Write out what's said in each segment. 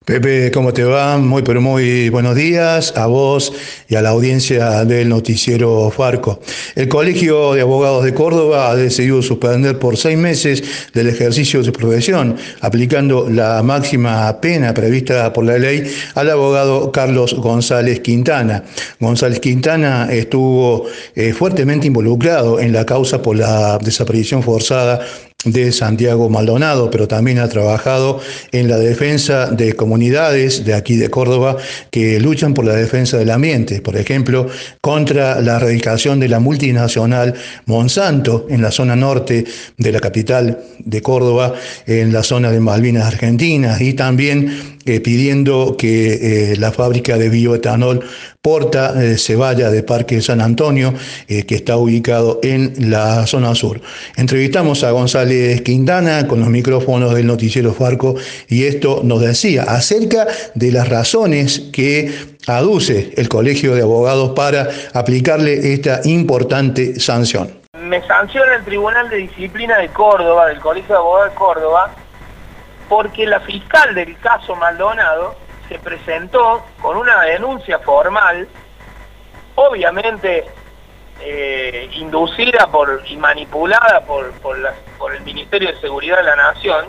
Pepe, ¿cómo te va? Muy, pero muy buenos días a vos y a la audiencia del noticiero Farco. El Colegio de Abogados de Córdoba ha decidido suspender por 6 meses del ejercicio de su profesión, aplicando la máxima pena prevista por la ley al abogado Carlos González Quintana. González Quintana estuvo fuertemente involucrado en la causa por la desaparición forzada de Santiago Maldonado, pero también ha trabajado en la defensa de comunidades de aquí de Córdoba que luchan por la defensa del ambiente, por ejemplo, contra la erradicación de la multinacional Monsanto en la zona norte de la capital de Córdoba, en la zona de Malvinas Argentina, y también pidiendo que la fábrica de bioetanol Porta se vaya de Parque San Antonio, que está ubicado en la zona sur. Entrevistamos a González Quintana con los micrófonos del noticiero Farco y esto nos decía acerca de las razones que aduce el Colegio de Abogados para aplicarle esta importante sanción. Me sanciona el Tribunal de Disciplina de Córdoba, del Colegio de Abogados de Córdoba, porque la fiscal del caso Maldonado se presentó con una denuncia formal, obviamente inducida y manipulada por el Ministerio de Seguridad de la Nación,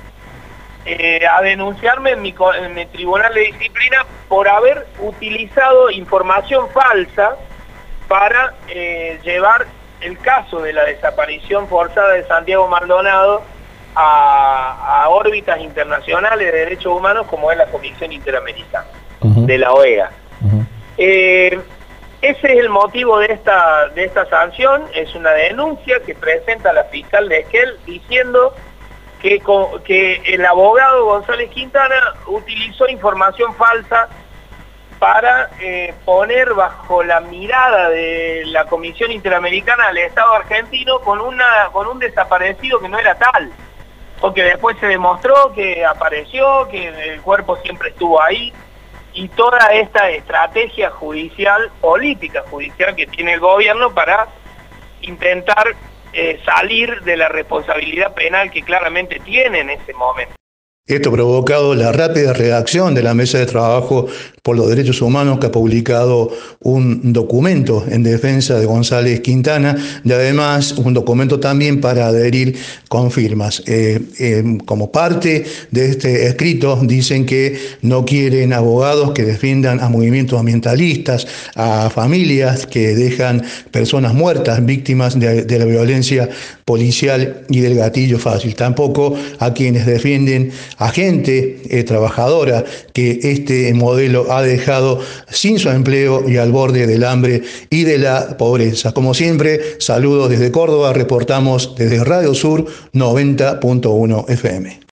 a denunciarme en mi Tribunal de Disciplina por haber utilizado información falsa para llevar el caso de la desaparición forzada de Santiago Maldonado a órbitas internacionales de derechos humanos como es la Comisión Interamericana de la OEA. Ese es el motivo de esta sanción. Es una denuncia que presenta la fiscal de Esquel diciendo que el abogado González Quintana utilizó información falsa para poner bajo la mirada de la Comisión Interamericana al Estado argentino con un desaparecido que no era tal, porque después se demostró que apareció, que el cuerpo siempre estuvo ahí, y toda esta estrategia judicial, política judicial que tiene el gobierno para intentar salir de la responsabilidad penal que claramente tiene en ese momento. Esto ha provocado la rápida reacción de la Mesa de Trabajo por los Derechos Humanos, que ha publicado un documento en defensa de González Quintana y además un documento también para adherir con firmas. Como parte de este escrito dicen que no quieren abogados que defiendan a movimientos ambientalistas, a familias que dejan personas muertas, víctimas de la violencia policial y del gatillo fácil. Tampoco a quienes defienden a gente trabajadora que este modelo ha dejado sin su empleo y al borde del hambre y de la pobreza. Como siempre, saludos desde Córdoba, reportamos desde Radio Sur 90.1 FM.